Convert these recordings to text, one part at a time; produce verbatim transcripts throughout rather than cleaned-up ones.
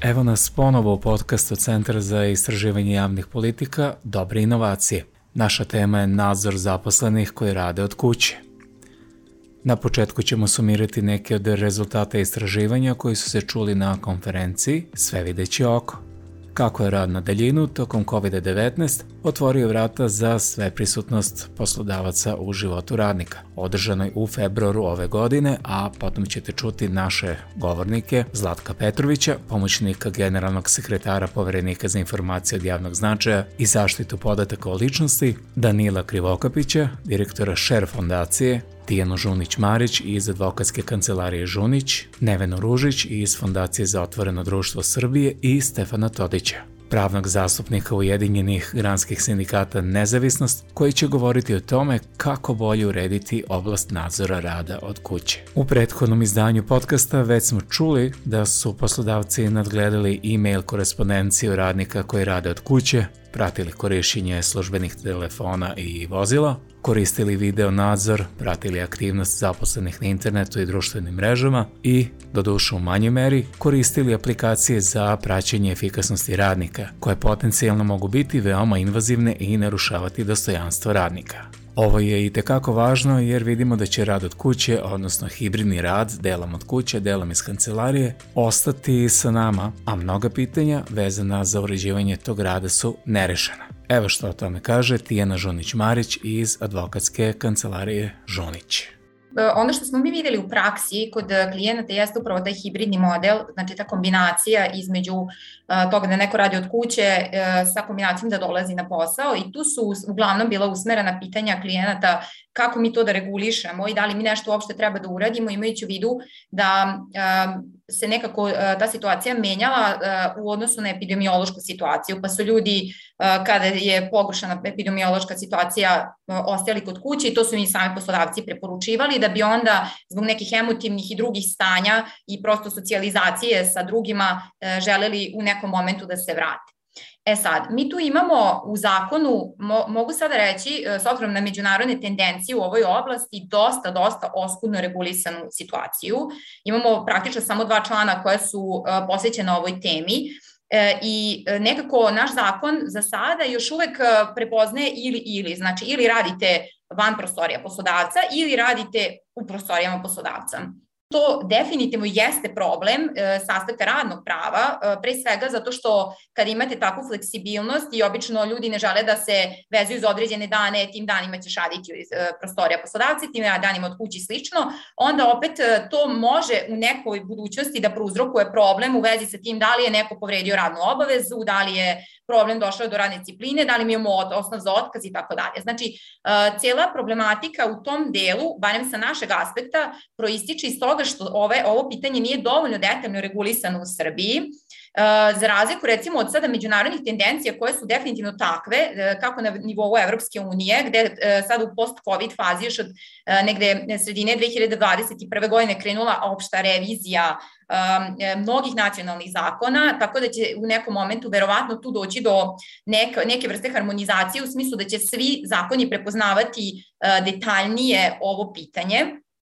Evo nas ponovo u podcastu Centra za istraživanje javnih politika Dobre inovacije. Naša tema je nadzor zaposlenih koji rade od kuće. Na početku ćemo sumirati neke od rezultata istraživanja koji su se čuli na konferenciji Sve videći oko. Kako je rad na daljinu tokom kovid devetnaest otvorio vrata za sveprisutnost poslodavaca u životu radnika, održanoj u februaru ove godine, a potom ćete čuti naše govornike Zlatka Petrovića, pomoćnika generalnog sekretara Poverenika za informacije od javnog značaja i zaštitu podataka o ličnosti, Danila Krivokapića, direktora Share fondacije, Tijanu Žunić-Marić iz advokatske kancelarije Žunić, Nevenu Ružić iz Fondacije za otvoreno društvo Srbije i Stefana Todića, pravnog zastupnika Ujedinjenih granskih sindikata Nezavisnost, koji će govoriti o tome kako bolje urediti oblast nadzora rada od kuće. U prethodnom izdanju podcasta već smo čuli da su poslodavci nadgledali e-mail korespondenciju radnika koji rade od kuće, pratili korišćenje službenih telefona i vozila, koristili video nadzor, pratili aktivnost zaposlenih na internetu i društvenim mrežama i, doduše u manjoj meri, koristili aplikacije za praćenje efikasnosti radnika, koje potencijalno mogu biti veoma invazivne i narušavati dostojanstvo radnika. Ovo je itekako važno jer vidimo da će rad od kuće, odnosno hibridni rad, delom od kuće, delom iz kancelarije, ostati sa nama, a mnoga pitanja vezana za uređivanje tog rada su nerešena. Evo što o tome kaže Tijana Žunić-Marić iz advokatske kancelarije Žunić. Ono što smo mi videli u praksi kod klijenata jeste upravo taj hibridni model, znači ta kombinacija između toga da neko radi od kuće sa kombinacijom da dolazi na posao, i tu su uglavnom bila usmerena pitanja klijenata kako mi to da regulišemo i da li mi nešto uopšte treba da uradimo, imajući u vidu da se nekako ta situacija menjala u odnosu na epidemiološku situaciju, pa su ljudi kada je pogoršana epidemiološka situacija ostajali kod kuće i to su im sami poslodavci preporučivali, da bi onda zbog nekih emotivnih i drugih stanja i prosto socijalizacije sa drugima želeli u nekom momentu da se vrate. E sad, mi tu imamo u zakonu, mo, mogu sada reći, s obzirom na međunarodne tendencije u ovoj oblasti, dosta, dosta oskudno regulisanu situaciju. Imamo praktično samo dva člana koja su uh, posvećena ovoj temi e, i nekako naš zakon za sada još uvek prepoznaje ili ili, znači ili radite van prostorija poslodavca ili radite u prostorijama poslodavca. To definitivno jeste problem e, s aspekta radnog prava, e, pre svega zato što kad imate takvu fleksibilnost i obično ljudi ne žele da se vezuju za određene dane, tim danima ćeš raditi iz e, prostorija poslodavci, tim danima od kući i slično, onda opet e, to može u nekoj budućnosti da prouzrokuje problem u vezi sa tim da li je neko povredio radnu obavezu, da li je problem došao do radne discipline, da li mi imamo osnov za otkaz i tako dalje. Znači, uh, cijela problematika u tom delu, barem sa našeg aspekta, proističe iz toga što ove, ovo pitanje nije dovoljno detaljno regulisano u Srbiji, uh, za razliku recimo od sada međunarodnih tendencija koje su definitivno takve, uh, kako na nivou Evropske unije, gde uh, sad u post-covid fazi još od uh, negde sredine dve hiljade dvadeset prve godine krenula opšta revizija Um, mnogih nacionalnih zakona, tako da će u nekom momentu verovatno tu doći do neke, neke vrste harmonizacije u smislu da će svi zakoni prepoznavati uh, detaljnije ovo pitanje.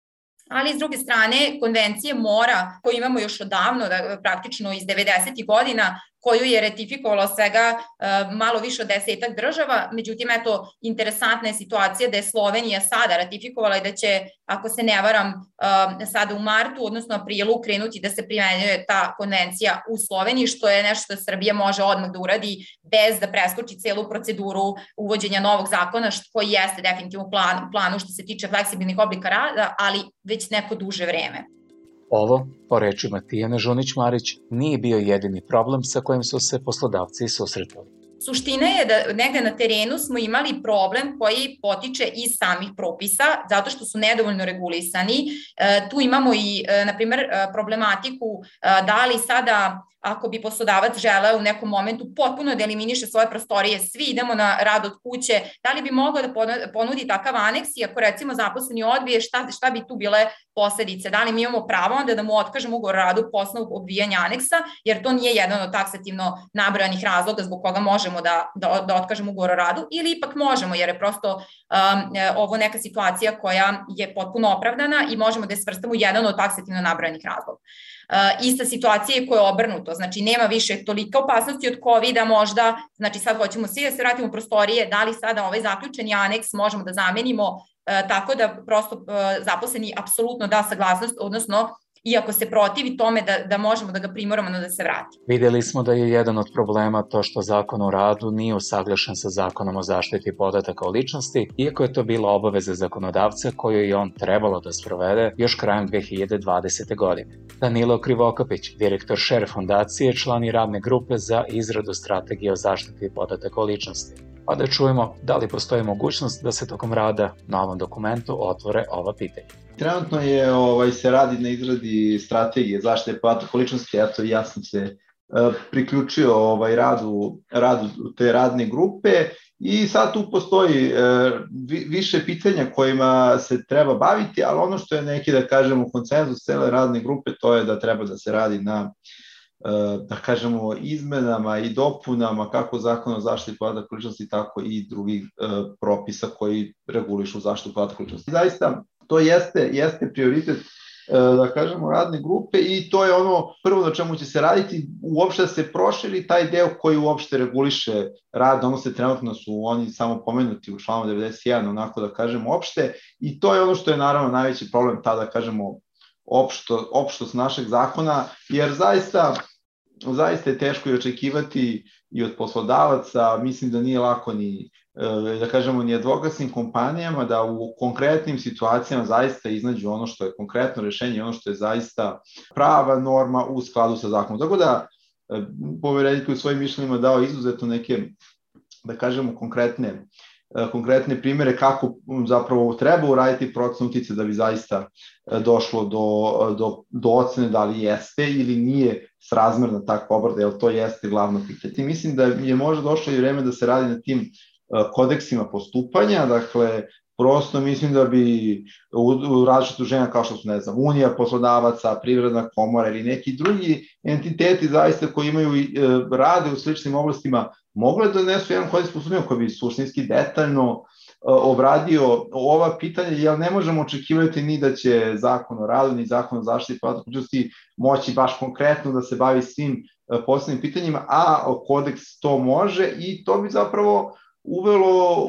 Ali s druge strane, konvencije mora, koju imamo još odavno, da, praktično iz devedesetih godina, koju je ratifikovalo svega uh, malo više od desetak država, međutim, eto, interesantna je situacija da je Slovenija sada ratifikovala i da će, ako se ne varam, uh, sada u martu, odnosno aprilu, krenuti da se primenjuje ta konvencija u Sloveniji, što je nešto što Srbija može odmah da uradi bez da preskoči celu proceduru uvođenja novog zakona, što, koji jeste definitivno u plan, planu što se tiče fleksibilnih oblika rada, ali već neko duže vreme. Ovo, po rečima Tijane Žunić-Marić, nije bio jedini problem sa kojim su se poslodavci susretali. Suština je da negde na terenu smo imali problem koji potiče iz samih propisa, zato što su nedovoljno regulisani. E, tu imamo i, e, na primer, problematiku e, da li sada, ako bi poslodavac želeo u nekom momentu potpuno da eliminiše svoje prostorije, svi idemo na rad od kuće, da li bi mogao da ponudi takav aneks i ako recimo zaposleni odbije, šta, šta bi tu bile posledice? Da li mi imamo pravo onda da mu otkažemo ugovor o radu po osnovu odbijanja aneksa, jer to nije jedan od taksativno nabrojanih razloga zbog koga možemo da, da, da otkažemo ugovor o radu, ili ipak možemo, jer je prosto um, ovo neka situacija koja je potpuno opravdana i možemo da je svrstamo jedan od taksativno nabrojanih razloga. ista situacija je koja je obrnuto, znači nema više tolika opasnosti od kovida možda, znači sad hoćemo svi da se vratimo u prostorije, da li sada ovaj zaključeni aneks možemo da zamenimo tako da prosto zaposleni apsolutno da saglasnost, odnosno iako se protivi tome da, da možemo da ga primoramo da se vrati. Videli smo da je jedan od problema to što Zakon o radu nije usaglašen sa Zakonom o zaštiti podataka o ličnosti, iako je to bila obaveza zakonodavca koju je on trebalo da sprovede još krajem dve hiljade dvadesete. godine. Danilo Krivokapić, direktor Share fondacije, član i radne grupe za izradu strategije o zaštiti podataka o ličnosti. Pa da čujemo da li postoji mogućnost da se tokom rada na ovom dokumentu otvore ova pitanja. Trenutno je, ovaj, se radi na izradi strategije zaštite podataka o ličnosti, eto ja sam se uh, priključio ovaj, radu, radu te radne grupe i sad tu postoji uh, više pitanja kojima se treba baviti, ali ono što je neki, da kažemo, konsenzus cele radne grupe, to je da treba da se radi na da kažemo izmenama i dopunama kako Zakona o zaštiti podataka o ličnosti, tako i drugih uh, propisa koji regulišu zaštitu podataka o ličnosti. Zaista to jeste, jeste prioritet uh, da kažemo radne grupe i to je ono prvo na čemu će se raditi, uopšte da se proširi taj deo koji uopšte reguliše rad, ono se trenutno su oni samo pomenuti u članu devedeset jedan, onako da kažemo opšte, i to je ono što je naravno najveći problem, tada da kažemo opšto, opštost našeg zakona, jer zaista, zaista je teško i očekivati i od poslodavaca, mislim da nije lako ni, da kažemo, ni advokatskim kompanijama da u konkretnim situacijama zaista iznađu ono što je konkretno rešenje, ono što je zaista prava norma u skladu sa zakonom. Tako da, Poverenik u svojim mišljenjima dao izuzetno neke, da kažemo, konkretne konkretne primere kako zapravo treba uraditi procenu uticaja da bi zaista došlo do, do, do ocene da li jeste ili nije srazmerna takva obrada, jer to jeste glavno pitanje. I mislim da je možda došlo i vreme da se radi na tim kodeksima postupanja, dakle, prosto mislim da bi u, u različitih udruženja kao što su, ne znam, Unija poslodavaca, Privredna komora ili neki drugi entiteti zaista koji imaju rade u sličnim oblastima mogle da donesu jedan kodeks postupanja koji bi suštinski detaljno obradio ova pitanja, jer ne možemo očekivati ni da će Zakon o radu, ni Zakon o zaštiti podataka o ličnosti moći baš konkretno da se bavi svim posebnim pitanjima, a kodeks to može i to bi zapravo uvelo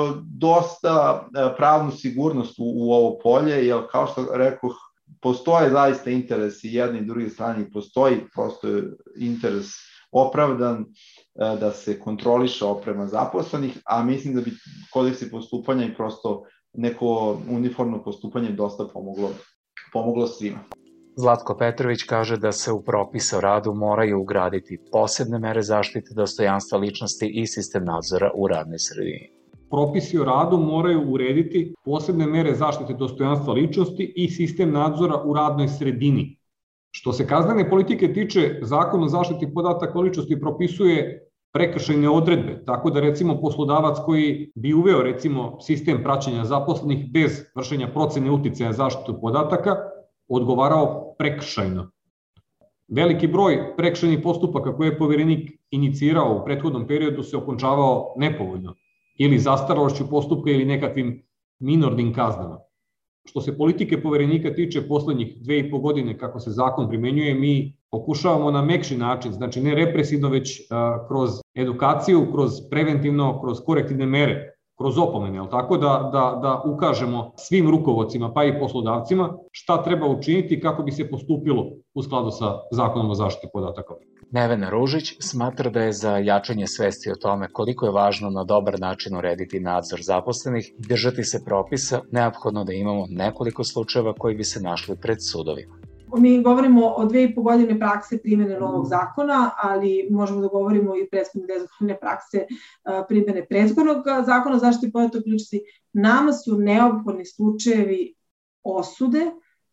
dosta pravnu sigurnost u, u ovo polje, jer kao što rekoh, postoje zaista interesi jedne i druge strane, postoji prosto interes opravdan da se kontroliše oprema zaposlenih, a mislim da bi kodeksi postupanja i prosto neko uniformno postupanje dosta pomoglo, pomoglo svima. Zlatko Petrović kaže da se u propise o radu moraju ugraditi posebne mere zaštite dostojanstva ličnosti i sistem nadzora u radnoj sredini. Propisi o radu moraju urediti posebne mere zaštite dostojanstva ličnosti i sistem nadzora u radnoj sredini. Što se kaznene politike tiče, Zakon o zaštiti podataka o ličnosti propisuje prekršajne odredbe, tako da recimo poslodavac koji bi uveo recimo sistem praćenja zaposlenih bez vršenja procene uticaja na zaštitu podataka odgovarao prekršajno. Veliki broj prekršajnih postupaka koje je Poverenik inicirao u prethodnom periodu se okončavao nepovoljno ili zastaralošću postupka ili nekakvim minornim kaznama. Što se politike Poverenika tiče poslednjih dve i po godine kako se zakon primenjuje, mi pokušavamo na mekši način, znači ne represivno, već a, kroz edukaciju, kroz preventivno, kroz korektivne mere, kroz opomene, ali tako da, da, da ukažemo svim rukovodcima pa i poslodavcima šta treba učiniti kako bi se postupilo u skladu sa Zakonom o zaštiti podataka. Nevena Ružić smatra da je za jačanje svesti o tome koliko je važno na dobar način urediti nadzor zaposlenih i držati se propisa, neophodno da imamo nekoliko slučajeva koji bi se našli pred sudovima. Mi govorimo o dve i po godine prakse primjene novog zakona, ali možemo da govorimo i prethodne dve godine prakse primjene prethodnog zakona o zaštiti podataka o ličnosti. Nama su neophodni slučajevi osude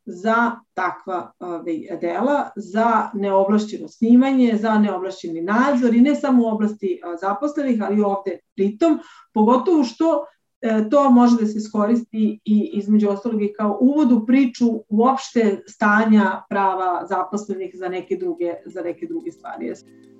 za takva dela, za neovlašćeno snimanje, za neovlašćeni nadzor i ne samo u oblasti zaposlenih, ali ovde pritom, pogotovo što to može da se iskoristi i između ostalog i kao uvod u priču uopšte stanja prava zaposlenih za neke druge, za neke druge stvari.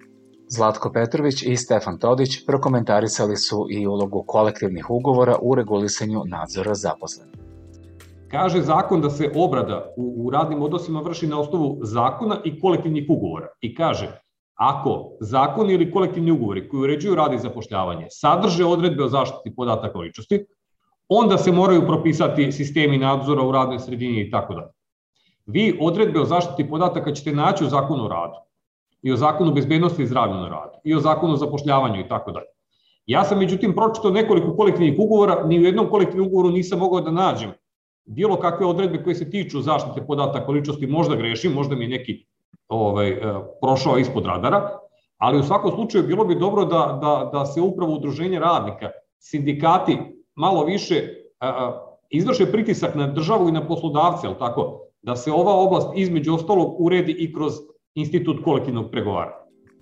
Zlatko Petrović i Stefan Todić prokomentarisali su i ulogu kolektivnih ugovora u regulisanju nadzora zaposlenih. kaže zakon da se obrada u, u radnim odnosima vrši na osnovu zakona i kolektivnih ugovora. I kaže, ako zakon ili kolektivni ugovori koji uređuju rad i zapošljavanje sadrže odredbe o zaštiti podataka o ličnosti, onda se moraju propisati sistemi nadzora u radnoj sredini i tako dalje. Vi odredbe o zaštiti podataka ćete naći u zakonu o radu i o zakonu o bezbednosti i zdravlju na radu i o zakonu o zapošljavanju i tako dalje. Ja sam međutim pročitao nekoliko kolektivnih ugovora, ni u jednom kolektivnom ugovoru nisam mogao da nađem bilo kakve odredbe koje se tiču zaštite podataka o ličnosti, možda grešim, možda mi je neki ovaj, prošao ispod radara, ali u svakom slučaju bilo bi dobro da, da, da se upravo udruženje radnika, sindikati malo više a, izvrše pritisak na državu i na poslodavce, ali tako, da se ova oblast između ostalog uredi i kroz institut kolektivnog pregovaranja.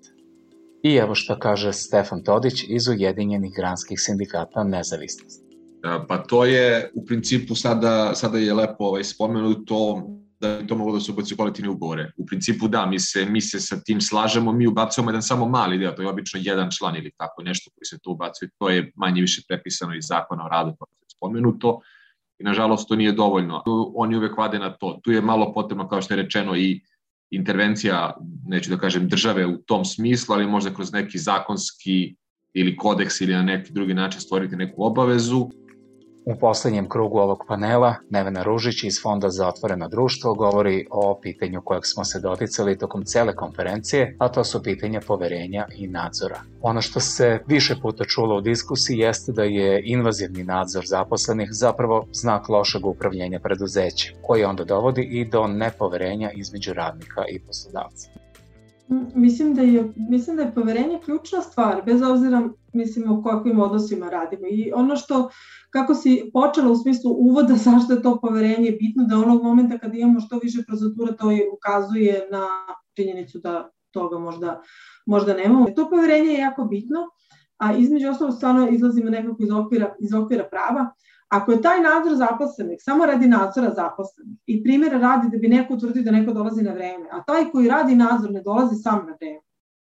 I evo što kaže Stefan Todić iz Ujedinjenih granskih sindikata Nezavisnost. Pa to je u principu sada, sada je lepo ovaj, spomenuto da je to moglo da se ubaci u kolektivne ugovore. U principu da, mi se, mi se sa tim slažemo, mi ubacujemo jedan samo mali deo, to je obično jedan član ili tako nešto koji se tu ubacuje, to je manje više prepisano iz zakona o radu, kako je spomenuto, i nažalost to nije dovoljno. Oni uvek vade na to. Tu je malo potrebno, kao što je rečeno, i intervencija, neću da kažem države u tom smislu, ali možda kroz neki zakonski ili kodeks ili na neki drugi način stvoriti neku obavezu. U poslednjem krugu ovog panela Nevena Ružić iz Fonda za otvoreno društvo govori o pitanju kojeg smo se doticali tokom cele konferencije, a to su pitanja poverenja i nadzora. Ono što se više puta čulo u diskusiji jeste da je invazivni nadzor zaposlenih zapravo znak lošeg upravljenja preduzeća, koji onda dovodi i do nepoverenja između radnika i poslodavca. Mislim da je, mislim da je poverenje ključna stvar, bez obzira mislim o kakvim odnosima radimo. I ono što, kako si počela u smislu uvoda zašto je to poverenje bitno, da onog momenta kada imamo što više procedura, to je ukazuje na činjenicu da toga možda, možda nemamo. To poverenje je jako bitno, a između ostalog stvarno izlazimo nekako iz okvira, iz okvira prava. Ako je taj nadzor zaposlenih samo radi nadzora zaposlenih i primjera radi da bi neko utvrdio da neko dolazi na vreme, a taj koji radi nadzor ne dolazi sam na vreme,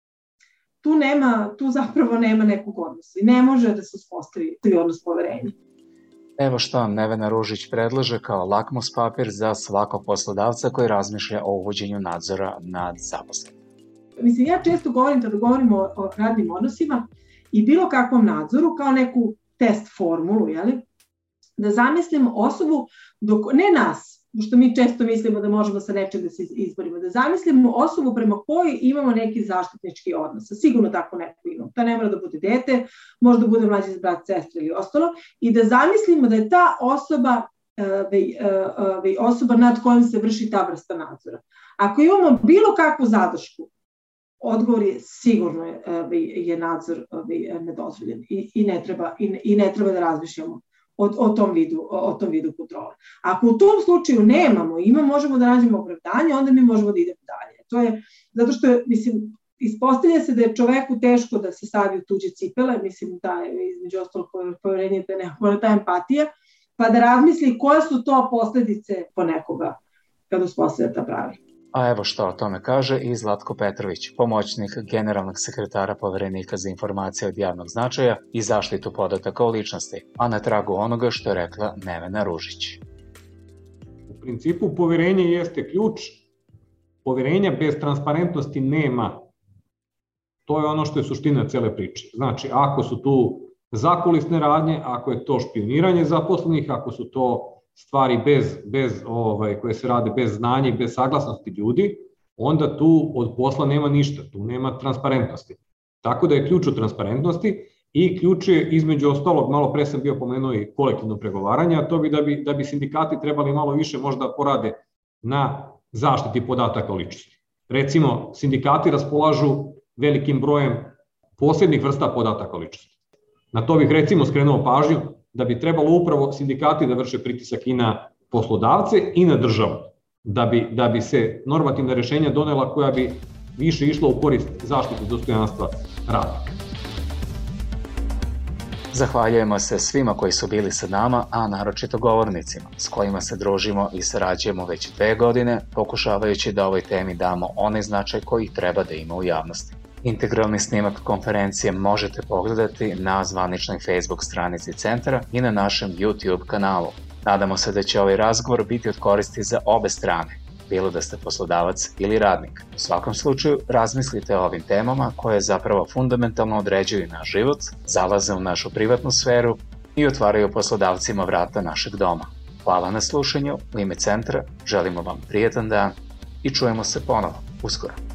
tu, nema, tu zapravo nema nekog odnosa i ne može da se uspostavi odnos poverenja. Evo što vam Nevena Ružić predlaže kao lakmus papir za svakog poslodavca koji razmišlja o uvođenju nadzora nad zaposlenim. Mislim, ja često govorim kada govorimo o, o radnim odnosima i bilo kakvom nadzoru kao neku test formulu, jeli? Da zamislim osobu, dok, ne nas, što mi često mislimo da možemo sa nečeg da se izborimo, da zamislimo osobu prema kojoj imamo neki zaštitnički odnos. Sigurno tako neko imamo. To ne mora da bude dete, može da bude mlađi brat, sestra ili ostalo. I da zamislimo da je ta osoba, uh, osoba nad kojom se vrši ta vrsta nadzora. Ako imamo bilo kakvu zadršku, odgovor je sigurno je, je nadzor nedozvoljen i, i, ne treba, i, i ne treba da razmišljamo O, o, tom vidu, o, o tom vidu kontrole. Ako u tom slučaju nemamo, ima, možemo da nađemo opravdanje, onda mi možemo da idemo dalje. To je, zato što, mislim, ispostavlja se da je čoveku teško da se stavi u tuđe cipele, mislim da je između ostalog poverenje da nekako ta empatija, pa da razmisli koje su to posledice po nekoga kada uspostavlja ta pravila. A evo što o tome kaže i Zlatko Petrović, pomoćnik generalnog sekretara Poverenika za informacije od javnog značaja i zaštitu podataka o ličnosti, a na tragu onoga što je rekla Nevena Ružić. U principu poverenje jeste ključ, poverenja bez transparentnosti nema. To je ono što je suština cele priče. Znači, ako su tu zakulisne radnje, ako je to špioniranje zaposlenih, ako su to stvari bez, bez, ovaj, koje se rade bez znanja i bez saglasnosti ljudi, onda tu od posla nema ništa, tu nema transparentnosti. Tako da je ključ u transparentnosti i ključ je između ostalog, malo pre sam bio pomenuo i kolektivno pregovaranje, a to bi da bi, da bi sindikati trebali malo više možda porade na zaštiti podataka o ličnosti. Recimo, sindikati raspolažu velikim brojem posebnih vrsta podataka o ličnosti. Na to bih recimo skrenuo pažnju da bi trebalo upravo sindikati da vrše pritisak i na poslodavce i na državu, da bi, da bi se normativna rešenja donela koja bi više išla u korist zaštite dostojanstva radnika. Zahvaljujemo se svima koji su bili sa nama, a naročito govornicima, s kojima se družimo i sarađujemo već dve godine, pokušavajući da ovoj temi damo onaj značaj koji treba da ima u javnosti. Integralni snimak konferencije možete pogledati na zvaničnoj Facebook stranici centra i na našem YouTube kanalu. Nadamo se da će ovaj razgovor biti od koristi za obe strane, bilo da ste poslodavac ili radnik. U svakom slučaju, razmislite o ovim temama koje zapravo fundamentalno određuju naš život, zalaze u našu privatnu sferu i otvaraju poslodavcima vrata našeg doma. Hvala na slušanju, u ime Centra želimo vam prijetan dan i čujemo se ponovo uskoro.